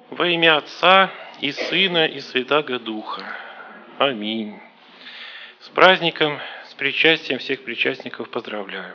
Во имя Отца и Сына и Святаго Духа. Аминь. С праздником, с причастием всех причастников поздравляю.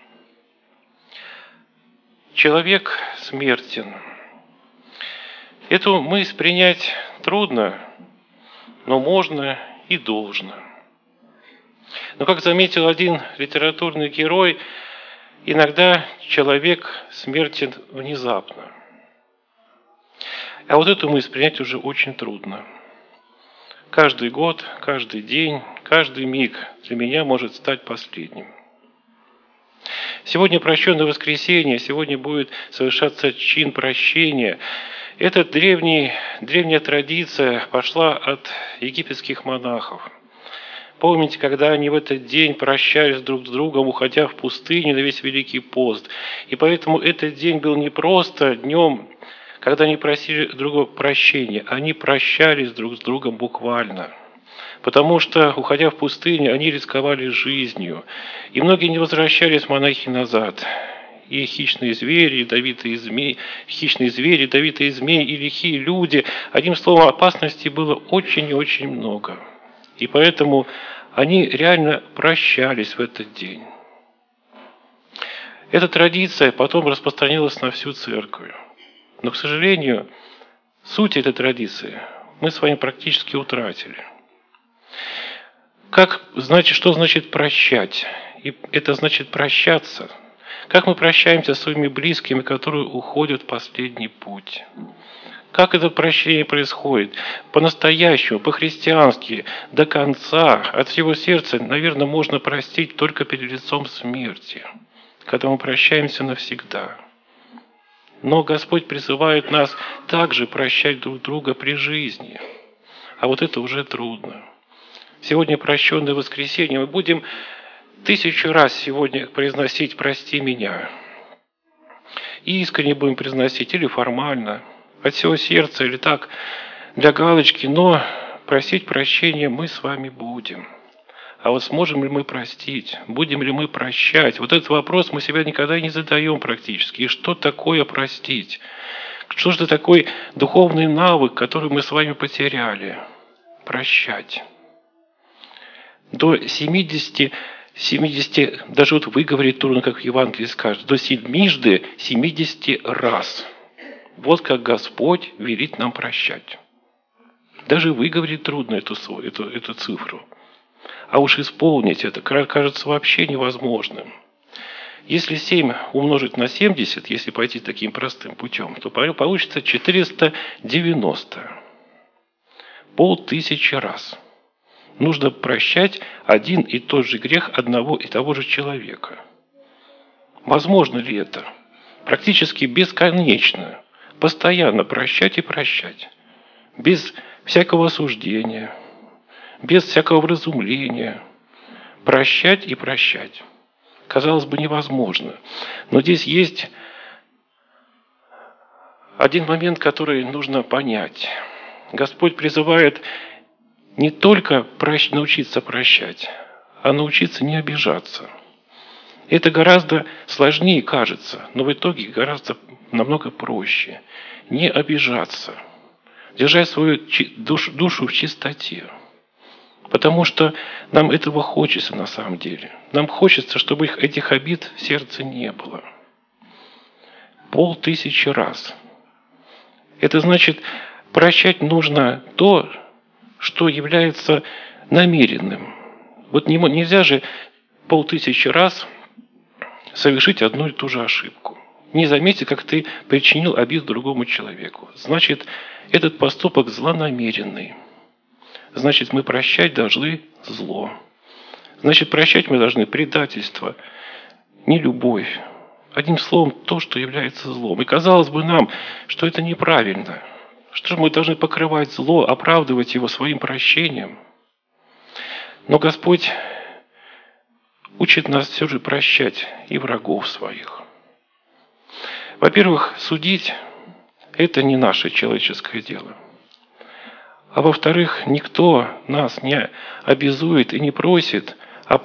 Человек смертен. Эту мысль принять трудно, но можно и должно. Но, как заметил один литературный герой, иногда человек смертен внезапно. А вот эту мысль принять уже очень трудно. Каждый год, каждый день, каждый миг для меня может стать последним. Сегодня прощенное воскресенье, сегодня будет совершаться чин прощения. Эта древняя традиция пошла от египетских монахов. Помните, когда они в этот день прощались друг с другом, уходя в пустыню на весь Великий пост. И поэтому этот день был не просто днем, когда они просили друг друга прощения, они прощались друг с другом буквально. Потому что, уходя в пустыню, они рисковали жизнью. И многие не возвращались монахи назад. И хищные звери, ядовитые змеи, и лихие люди. Одним словом, опасностей было очень и очень много. И поэтому они реально прощались в этот день. Эта традиция потом распространилась на всю церковь. Но, к сожалению, суть этой традиции мы с вами практически утратили. Что значит прощать? И это значит прощаться. Как мы прощаемся со своими близкими, которые уходят в последний путь? Как это прощение происходит? По-настоящему, по-христиански, до конца, от всего сердца, наверное, можно простить только перед лицом смерти, когда мы прощаемся навсегда. Но Господь призывает нас также прощать друг друга при жизни. А вот это уже трудно. Сегодня прощенное воскресенье. Мы будем 1000 раз сегодня произносить «прости меня». И искренне будем произносить или формально, от всего сердца, или так, для галочки. Но просить прощения мы с вами будем. А вот сможем ли мы простить? Будем ли мы прощать? Вот этот вопрос мы себя никогда не задаем практически. И что такое простить? Что же это такой духовный навык, который мы с вами потеряли? Прощать. До 70, даже вот выговорить трудно, как в Евангелии скажет, до 70 раз. Вот как Господь велит нам прощать. Даже выговорить трудно эту цифру. А уж исполнить это кажется вообще невозможным. Если 7 умножить на 70, если пойти таким простым путем, то получится 490. 5000 раз. Нужно прощать один и тот же грех одного и того же человека. Возможно ли это? Практически бесконечно. Постоянно прощать и прощать. Без всякого осуждения. Без всякого вразумления. Прощать и прощать. Казалось бы, невозможно. Но здесь есть один момент, который нужно понять. Господь призывает не только научиться прощать, а научиться не обижаться. Это гораздо сложнее кажется, но в итоге гораздо намного проще. Не обижаться. Держать свою душу в чистоте. Потому что нам этого хочется на самом деле. Нам хочется, чтобы этих обид в сердце не было. 5000 раз. Это значит, прощать нужно то, что является намеренным. Вот нельзя же 5000 раз совершить одну и ту же ошибку. Не заметить, как ты причинил обиду другому человеку. Значит, этот поступок злонамеренный. Значит, мы прощать должны зло. Значит, прощать мы должны предательство, нелюбовь. Одним словом, то, что является злом. И казалось бы нам, что это неправильно. Что же мы должны покрывать зло, оправдывать его своим прощением? Но Господь учит нас все же прощать и врагов своих. Во-первых, судить – это не наше человеческое дело. А во-вторых, никто нас не обязует и не просит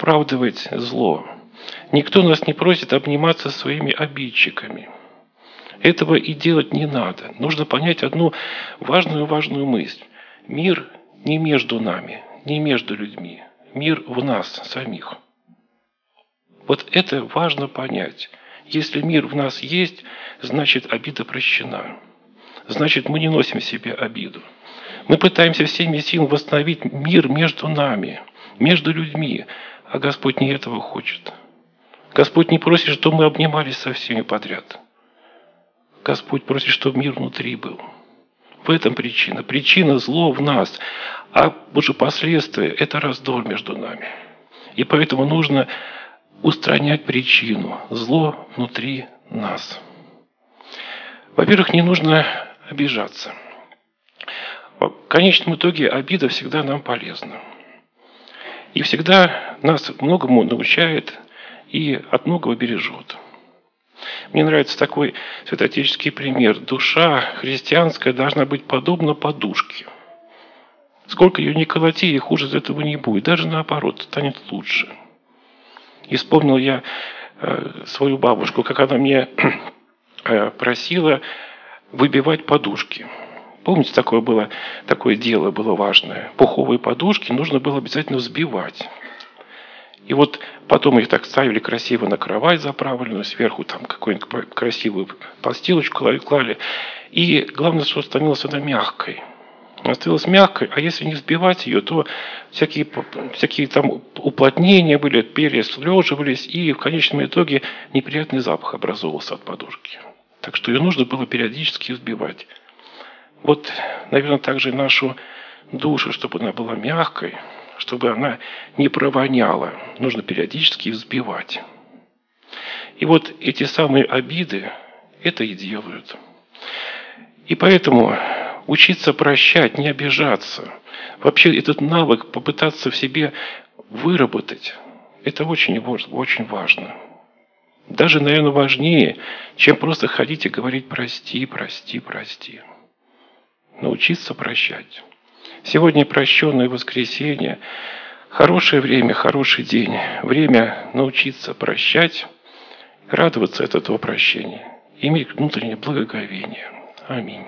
оправдывать зло. Никто нас не просит обниматься своими обидчиками. Этого и делать не надо. Нужно понять одну важную мысль. Мир не между нами, не между людьми. Мир в нас самих. Вот это важно понять. Если мир в нас есть, значит обида прощена. Значит, мы не носим в себе обиду. Мы пытаемся всеми силами восстановить мир между нами, между людьми, а Господь не этого хочет. Господь не просит, чтобы мы обнимались со всеми подряд. Господь просит, чтобы мир внутри был. В этом причина. Причина зло в нас, а уже последствия – это раздор между нами. И поэтому нужно устранять причину. Зло внутри нас. Во-первых, не нужно обижаться. В конечном итоге обида всегда нам полезна. И всегда нас многому научает и от многого бережет. Мне нравится такой святоотеческий пример. Душа христианская должна быть подобна подушке. Сколько ее ни колоти, и хуже от этого не будет. Даже наоборот, станет лучше. И вспомнил я свою бабушку, как она мне просила выбивать подушки. Помните, такое дело было важное. Пуховые подушки нужно было обязательно взбивать. И вот потом их так ставили красиво на кровать заправленную, сверху там какую-нибудь красивую подстилочку клали. И главное, что становилась она мягкой. Она становилась мягкой, а если не взбивать ее, то всякие там уплотнения были, перья слеживались, и в конечном итоге неприятный запах образовывался от подушки. Так что ее нужно было периодически взбивать. Вот, наверное, также и нашу душу, чтобы она была мягкой, чтобы она не провоняла, нужно периодически взбивать. И вот эти самые обиды это и делают. И поэтому учиться прощать, не обижаться. Вообще этот навык попытаться в себе выработать, это очень важно. Даже, наверное, важнее, чем просто ходить и говорить «прости, прости, прости». Научиться прощать. Сегодня прощенное воскресенье. Хорошее время, хороший день. Время научиться прощать, радоваться от этого прощения, иметь внутреннее благоговение. Аминь.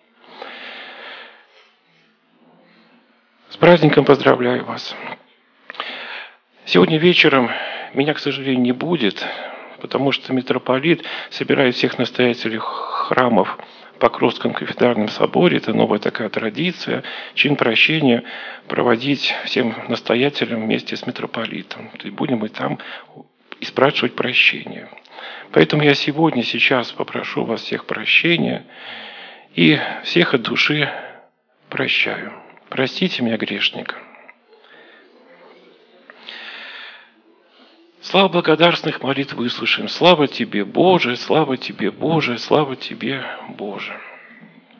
С праздником поздравляю вас. Сегодня вечером меня, к сожалению, не будет, потому что митрополит собирает всех настоятелей храмов в Покровском кафедральном соборе. Это новая такая традиция. Чин прощения проводить всем настоятелям вместе с митрополитом. И будем мы там и спрашивать прощения. Поэтому я сейчас попрошу вас всех прощения и всех от души прощаю. Простите меня, грешника. Слава благодарственных молитв выслушаем. Слава Тебе, Боже, слава Тебе, Боже, слава Тебе, Боже.